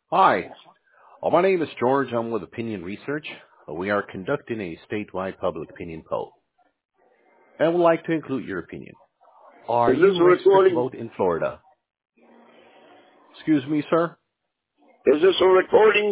Hi, my name is George. I'm with Opinion Research. We are conducting a statewide public opinion poll and would like to include your opinion. Are Is this you a registered to recording? vote in Florida? Excuse me, sir? Is this a recording?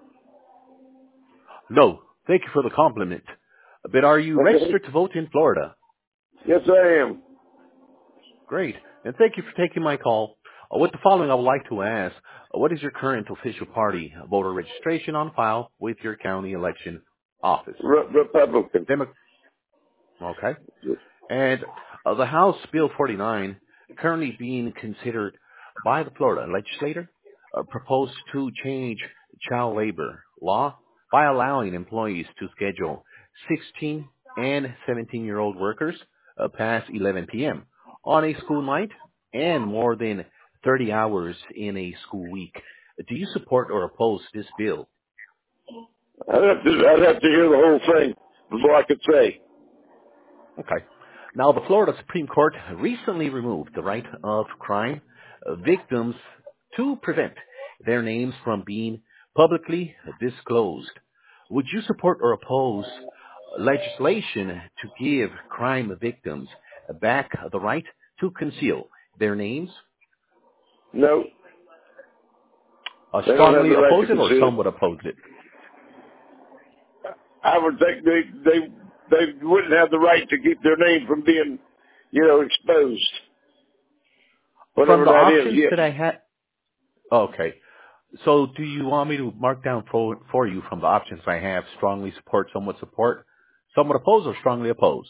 No. Thank you for the compliment. But are you Okay. registered to vote in Florida? Yes, I am. Great. And thank you for taking my call. With the following, I would like to ask, what is your current official party voter registration on file with your county election office? Republican. Okay. And the House Bill 49, currently being considered by the Florida legislature, proposed to change child labor law by allowing employees to schedule 16 and 17-year-old workers past 11 p.m. on a school night and more than 30 hours in a school week. Do you support or oppose this bill? I'd have to hear the whole thing before I could say. Okay. Now, the Florida Supreme Court recently removed the right of crime victims to prevent their names from being publicly disclosed. Would you support or oppose legislation to give crime victims back the right to conceal their names? No, they don't have Strongly the right to oppose it or conceal it. somewhat oppose it? I would think they wouldn't have the right to keep their name from being, exposed. From Whatever the that is. options Yes. that I had, okay. So do you want me to mark down for you from the options I have strongly support, somewhat oppose, or strongly oppose?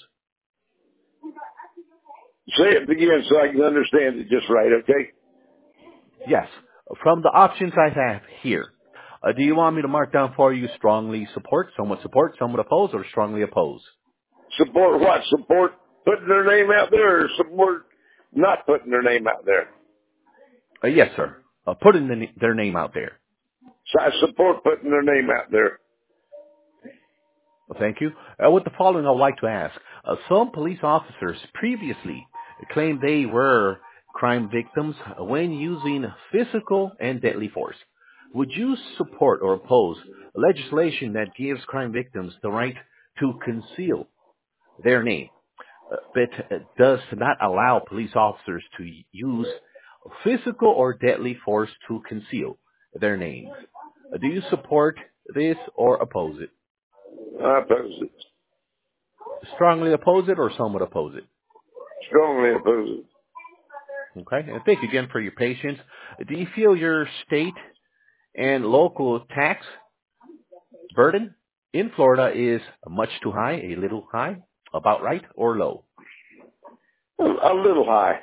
Say it again so I can understand it just right. Okay. Yes. From the options I have here, do you want me to mark down for you strongly support, somewhat oppose, or strongly oppose? Support what? Support putting their name out there, or support not putting their name out there? Yes, sir. Putting their name out there. So I support putting their name out there. Well, thank you. With the following, I would like to ask. Some police officers previously claimed they were crime victims when using physical and deadly force. Would you support or oppose legislation that gives crime victims the right to conceal their name, but does not allow police officers to use physical or deadly force to conceal their names? Do you support this or oppose it? I oppose it. Strongly oppose it or somewhat oppose it? Strongly oppose it. Okay. And thank you again for your patience. Do you feel your state and local tax burden in Florida is much too high, a little high, about right, or low? A little high.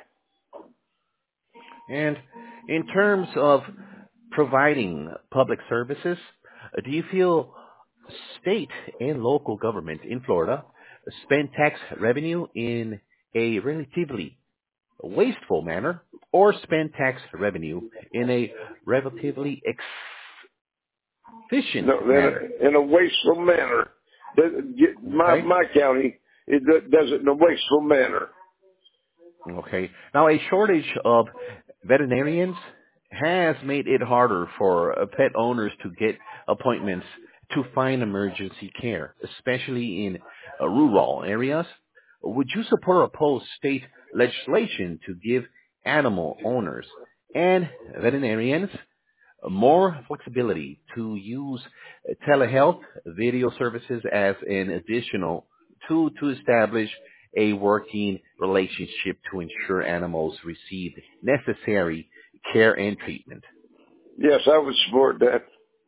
And in terms of providing public services, do you feel state and local government in Florida spend tax revenue in a relatively wasteful manner or spend tax revenue in a relatively efficient No, manner? in a wasteful manner. Okay. My county does it in a wasteful manner. Okay. Now, a shortage of veterinarians has made it harder for pet owners to get appointments to find emergency care, especially in rural areas. Would you support or oppose state legislation to give animal owners and veterinarians more flexibility to use telehealth video services as an additional tool to establish a working relationship to ensure animals receive necessary care and treatment? Yes, I would support that.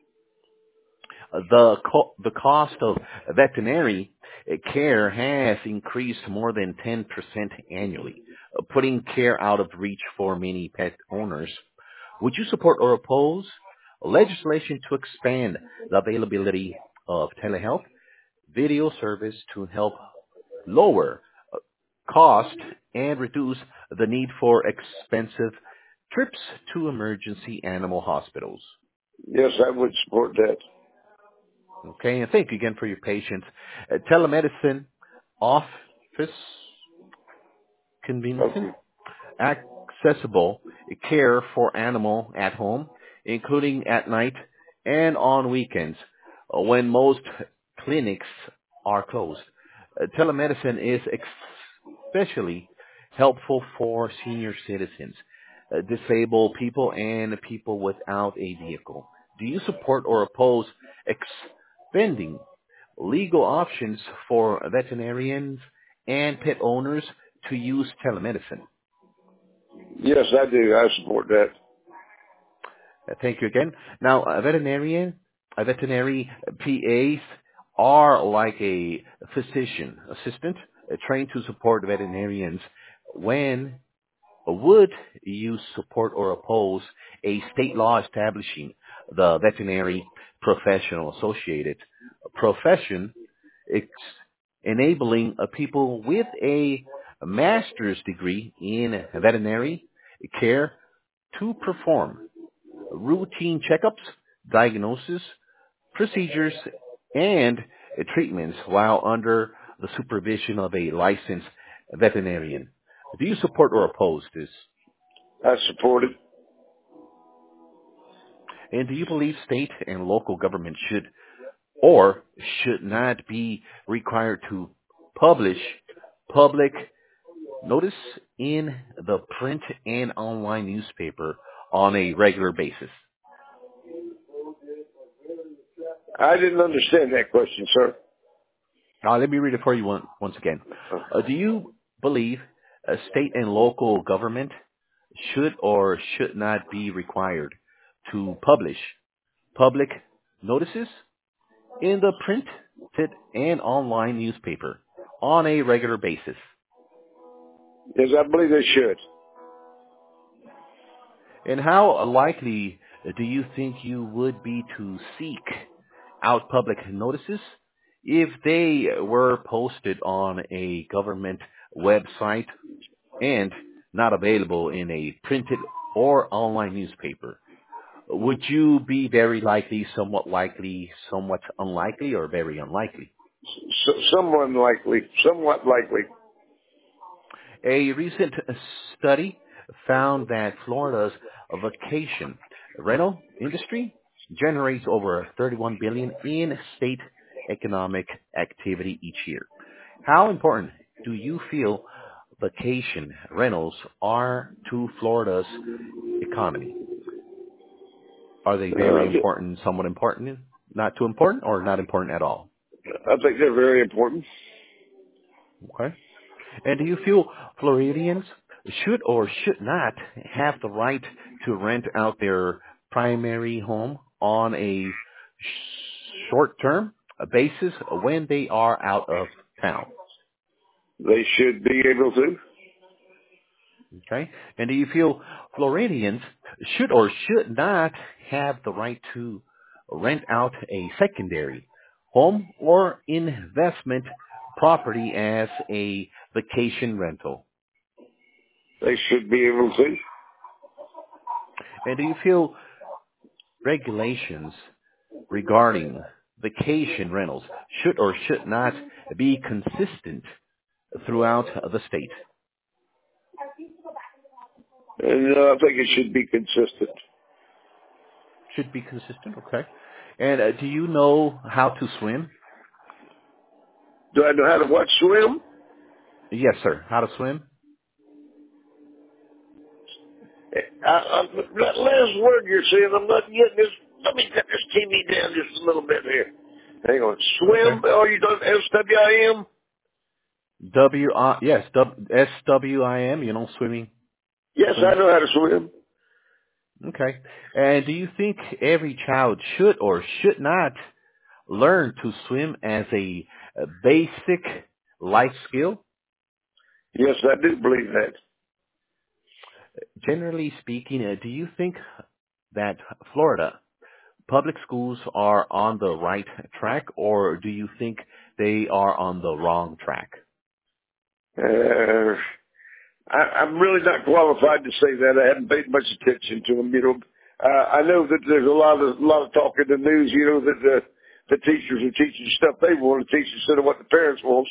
The cost of veterinary care has increased more than 10% annually, putting care out of reach for many pet owners. Would you support or oppose legislation to expand the availability of telehealth video service to help lower cost and reduce the need for expensive trips to emergency animal hospitals? Yes, I would support that. Okay, and thank you again for your patience. Telemedicine, office convenient, Okay. accessible care for animal at home including at night and on weekends when most clinics are closed. Telemedicine is especially helpful for senior citizens, disabled people, and people without a vehicle. Do you support or oppose expanding legal options for veterinarians and pet owners to use telemedicine? Yes, I do. I support that. Thank you again. Now, veterinary PAs are like a physician assistant trained to support veterinarians. When would you support or oppose a state law establishing the veterinary professional associated profession, ex- enabling people with a master's degree in veterinary care to perform routine checkups, diagnosis, procedures, and treatments while under the supervision of a licensed veterinarian? Do you support or oppose this? I support it. And do you believe state and local government should or should not be required to publish public notice in the print and online newspaper on a regular basis? I didn't understand that question, sir. Now, let me read it for you once again. Do you believe a state and local government should or should not be required to publish public notices in the printed and online newspaper on a regular basis? Yes, I believe they should. And how likely do you think you would be to seek out public notices if they were posted on a government website and not available in a printed or online newspaper? Would you be very likely, somewhat unlikely, or very unlikely? Somewhat likely. A recent study found that Florida's vacation rental industry generates over $31 billion in state economic activity each year. How important do you feel vacation rentals are to Florida's economy? Are they very important, somewhat important, not too important, or not important at all? I think they're very important. Okay. And do you feel Floridians should or should not have the right to rent out their primary home on a short-term basis when they are out of town? They should be able to. Okay. And do you feel Floridians should or should not have the right to rent out a secondary home or investment property as a vacation rental? They should be able to. And do you feel regulations regarding vacation rentals should or should not be consistent throughout the state? And I think it should be consistent. Should be consistent, okay. And do you know how to swim? Do I know how to what, swim? Yes, sir. How to swim? That last word you're saying, I'm not getting this. Let me cut this TV down just a little bit here. Hang on. Okay. Swim? Oh, you done SWIM? Yes, SWIM, you know, swimming. Yes, I Swim. know how to swim. Okay. And do you think every child should or should not learn to swim as a basic life skill? Yes, I do believe that. Generally speaking, do you think that Florida public schools are on the right track, or do you think they are on the wrong track? I'm really not qualified to say that. I haven't paid much attention to them. I know that there's a lot of talk in the news. That the teachers are teaching stuff they want to teach instead of what the parents want.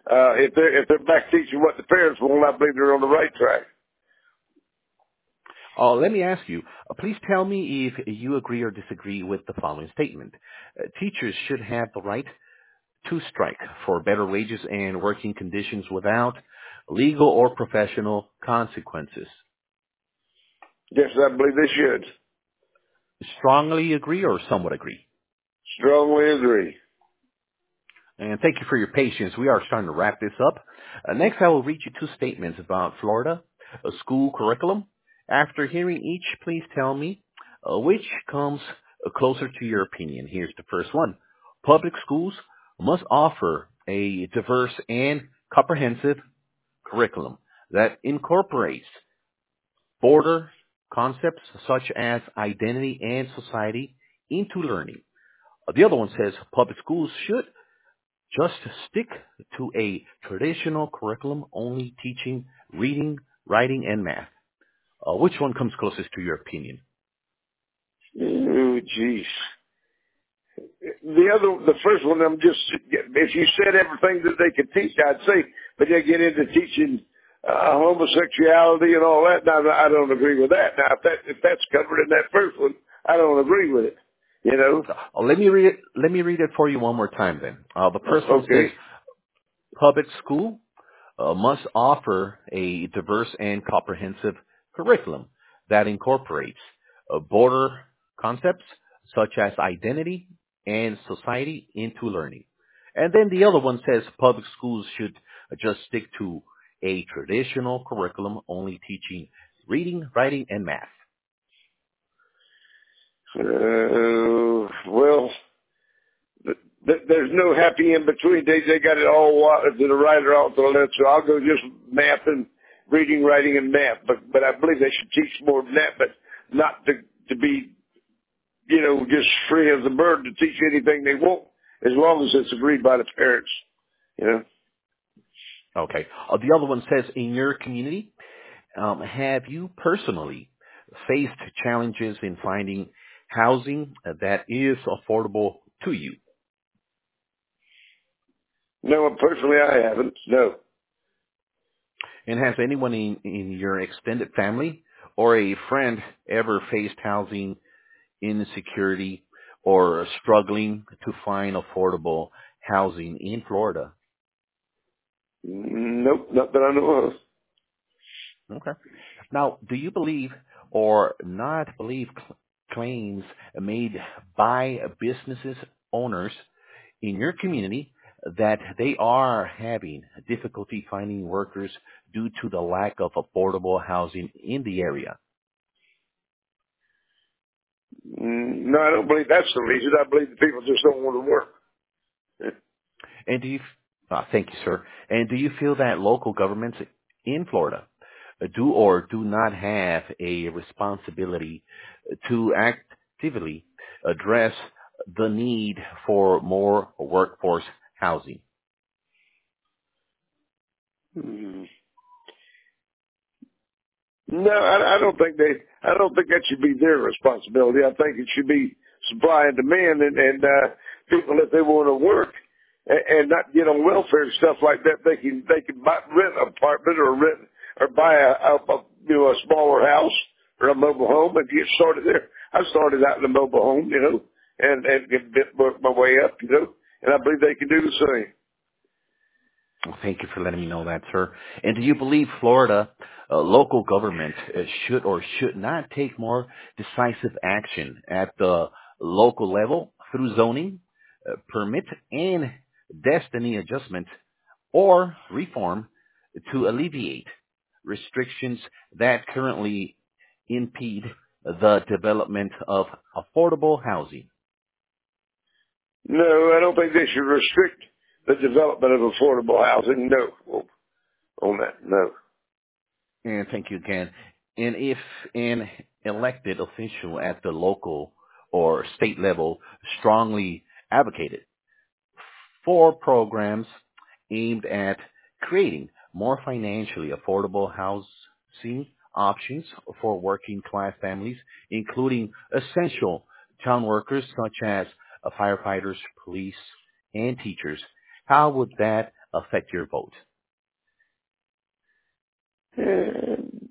If they're back teaching what the parents want, I believe they're on the right track. Let me ask you, please tell me if you agree or disagree with the following statement. Teachers should have the right to strike for better wages and working conditions without legal or professional consequences. Yes, I believe they should. Strongly agree or somewhat agree? Strongly agree. And thank you for your patience. We are starting to wrap this up. Next, I will read you two statements about Florida, a school curriculum. After hearing each, please tell me which comes closer to your opinion. Here's the first one. Public schools must offer a diverse and comprehensive curriculum that incorporates border concepts such as identity and society into learning. The other one says public schools should just stick to a traditional curriculum only teaching reading, writing, and math. Which one comes closest to your opinion? Oh, jeez. The first one, if you said everything that they could teach, I'd say, but they get into teaching homosexuality and all that. Now, I don't agree with that. Now, if that's covered in that first one, I don't agree with it. You know? Let me read it. Let me read it for you one more time. Then the first one says Okay. public school must offer a diverse and comprehensive curriculum that incorporates border concepts such as identity and society into learning. And then the other one says public schools should just stick to a traditional curriculum only teaching reading, writing, and math. Well, there's no happy in between. They got it all to the right or all to the left. So I'll go just math and reading, writing, and math. But I believe they should teach more than that, but not to be, just free as a bird to teach anything they want, as long as it's agreed by the parents. You know. Okay. The other one says, in your community, have you personally faced challenges in finding housing that is affordable to you? No, personally, I haven't. No. And has anyone in your extended family or a friend ever faced housing insecurity or struggling to find affordable housing in Florida? Nope, not that I know of. Okay. Now, do you believe or not believe claims made by businesses owners in your community that they are having difficulty finding workers due to the lack of affordable housing in the area? No, I don't believe that's the reason. I believe the people just don't want to work. And thank you, sir. And do you feel that local governments in Florida do or do not have a responsibility to actively address the need for more workforce housing? Hmm. No, I don't think that should be their responsibility. I think it should be supply and demand, and people, if they want to work and not get on welfare and stuff like that, they can rent an apartment or buy a smaller house or a mobile home and get started there. I started out in a mobile home, and work my way up, and I believe they can do the same. Well, thank you for letting me know that, sir. And do you believe Florida local government should or should not take more decisive action at the local level through zoning, permit, and destiny adjustment or reform to alleviate restrictions that currently impede the development of affordable housing? No, I don't think they should restrict the development of affordable housing. No, on that, no. And thank you again. And if an elected official at the local or state level strongly advocated for programs aimed at creating more financially affordable housing options for working class families, including essential town workers such as firefighters, police, and teachers, how would that affect your vote?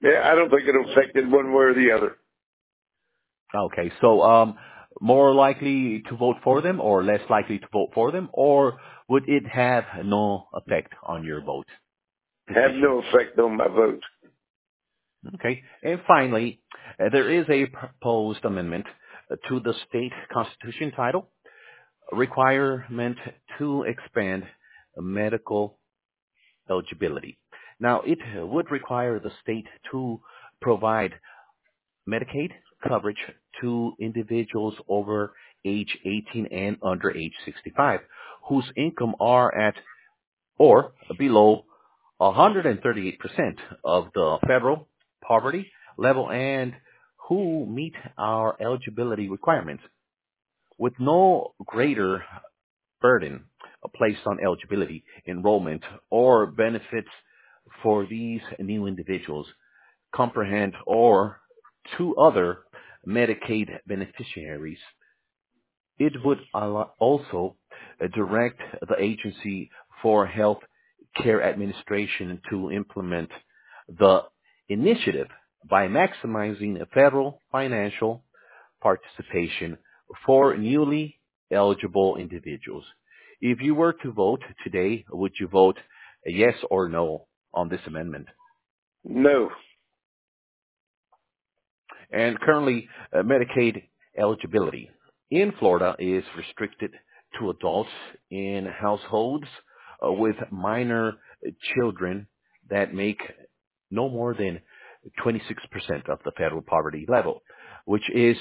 Yeah, I don't think it'll affect it one way or the other. Okay, so more likely to vote for them or less likely to vote for them, or would it have no effect on your vote Have decision? no effect on my vote. Okay, and finally, there is a proposed amendment to the state constitution title, requirement to expand medical eligibility. Now, it would require the state to provide Medicaid coverage to individuals over age 18 and under age 65 whose income are at or below 138% of the federal poverty level and who meet our eligibility requirements with no greater burden placed on eligibility, enrollment, or benefits for these new individuals comprehend or two other Medicaid beneficiaries. It would also direct the Agency for Health Care Administration to implement the initiative by maximizing federal financial participation for newly eligible individuals. If you were to vote today, would you vote yes or no on this amendment? No. And currently, Medicaid eligibility in Florida is restricted to adults in households with minor children that make no more than 26% of the federal poverty level, which is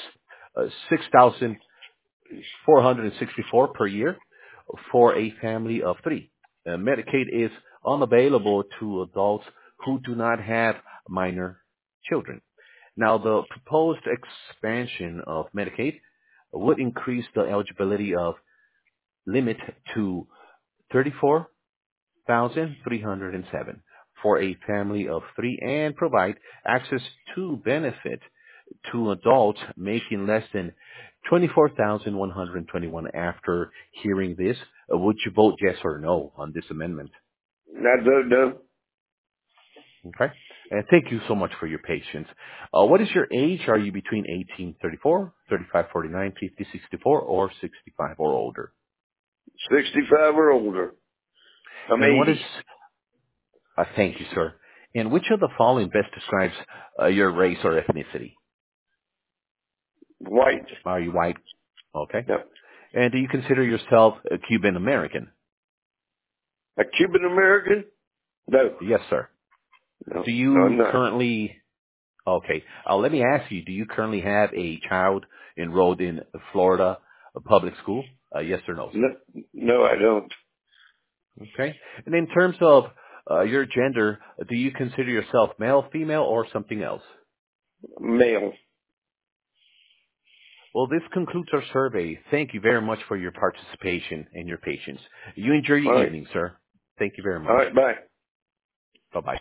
6,464 per year for a family of three. Medicaid is unavailable to adults who do not have minor children. Now, the proposed expansion of Medicaid would increase the eligibility of limit to 34,307 for a family of three and provide access to benefit to adults making less than 24,121. After hearing this, would you vote yes or no on this amendment? I don't know. Okay. And thank you so much for your patience. What is your age? Are you between 18, 34, 35, 49, 50, 64, or 65 or older? 65 or older. I'm And what is, 80. thank you, sir. And which of the following best describes your race or ethnicity? White. Are you white? Okay. No. And do you consider yourself a Cuban American? A Cuban American? No. Yes, sir. No. Do No, I'm you not. currently, okay, let me ask you, do you currently have a child enrolled in Florida public school? Yes or no, No, sir? no, I don't. Okay. And in terms of your gender, do you consider yourself male, female, or something else? Male. Well, this concludes our survey. Thank you very much for your participation and your patience. You enjoy All your right. evening, sir. Thank you very All much. right, bye. Bye-bye.